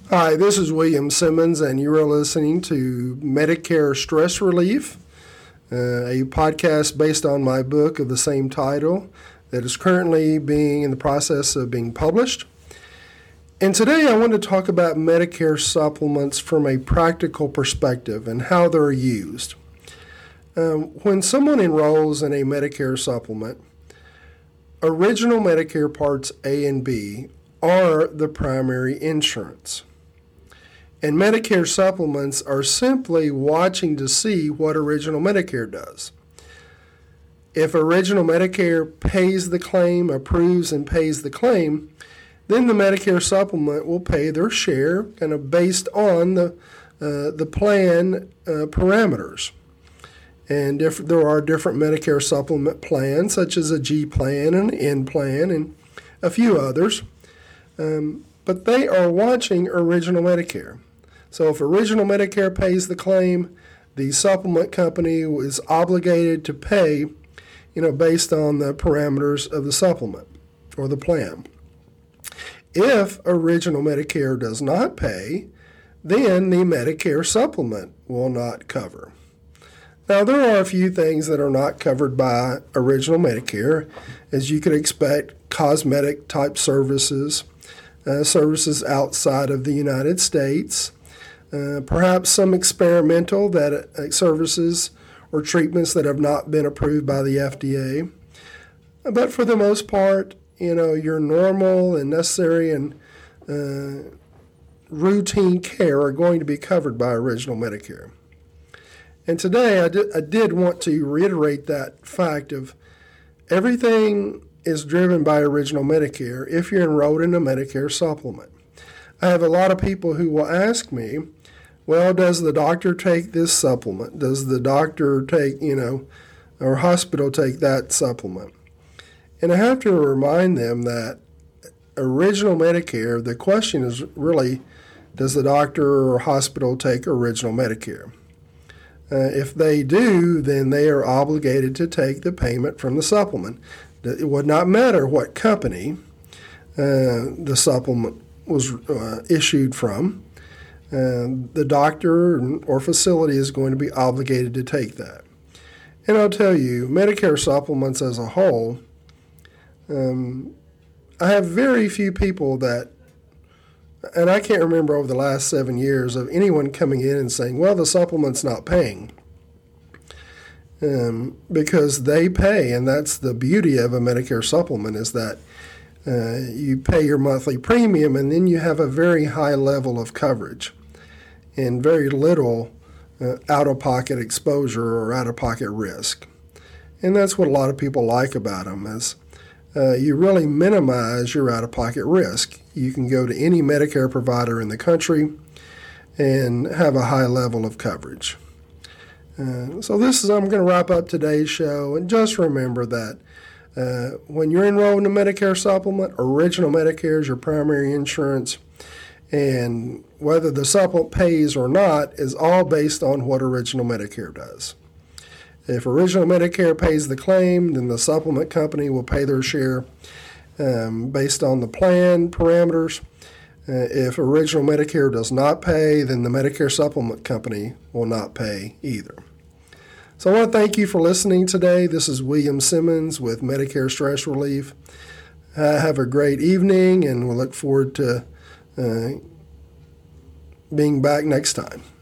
Hi, this is William Simmons, and you are listening to Medicare Stress Relief, a podcast based on my book of the same title that is currently being in the process of being published. And today I want to talk about Medicare supplements from a practical perspective and how they're used. When someone enrolls in a Medicare supplement, original Medicare Parts A and B are the primary insurance. And Medicare supplements are simply watching to see what Original Medicare does. If Original Medicare pays the claim, approves and pays the claim, then the Medicare supplement will pay their share kind of based on the plan parameters. And if there are different Medicare supplement plans, such as a G plan and an N plan and a few others, but they are watching Original Medicare. So if Original Medicare pays the claim, the supplement company is obligated to pay, based on the parameters of the supplement or the plan. If Original Medicare does not pay, then the Medicare supplement will not cover. Now, there are a few things that are not covered by Original Medicare, as you could expect: cosmetic type services, services outside of the United States, perhaps some experimental services or treatments that have not been approved by the FDA. But for the most part, your normal and necessary and routine care are going to be covered by Original Medicare. And today I did want to reiterate that fact of everything is driven by Original Medicare if you're enrolled in a Medicare supplement. I have a lot of people who will ask me, well, does the doctor take this supplement? Does the doctor take, or hospital take that supplement? And I have to remind them that Original Medicare, the question is really, does the doctor or hospital take Original Medicare? If they do, then they are obligated to take the payment from the supplement. It would not matter what company the supplement was issued from. The doctor or facility is going to be obligated to take that. And I'll tell you, Medicare supplements as a whole, I have very few people that, and I can't remember over the last 7 years of anyone coming in and saying, well, the supplement's not paying. Because they pay, and that's the beauty of a Medicare supplement, is that you pay your monthly premium and then you have a very high level of coverage and very little out-of-pocket exposure or out-of-pocket risk. And that's what a lot of people like about them, is you really minimize your out-of-pocket risk. You can go to any Medicare provider in the country and have a high level of coverage. I'm going to wrap up today's show, and just remember that when you're enrolled in a Medicare supplement, Original Medicare is your primary insurance, and whether the supplement pays or not is all based on what Original Medicare does. If Original Medicare pays the claim, then the supplement company will pay their share based on the plan parameters. If Original Medicare does not pay, then the Medicare supplement company will not pay either. So I want to thank you for listening today. This is William Simmons with Medicare Stress Relief. Have a great evening, and we'll look forward to being back next time.